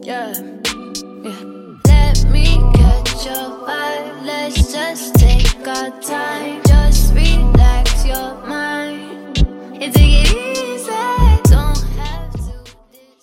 Yeah, yeah. Let me catch your vibe. Let's just take our time.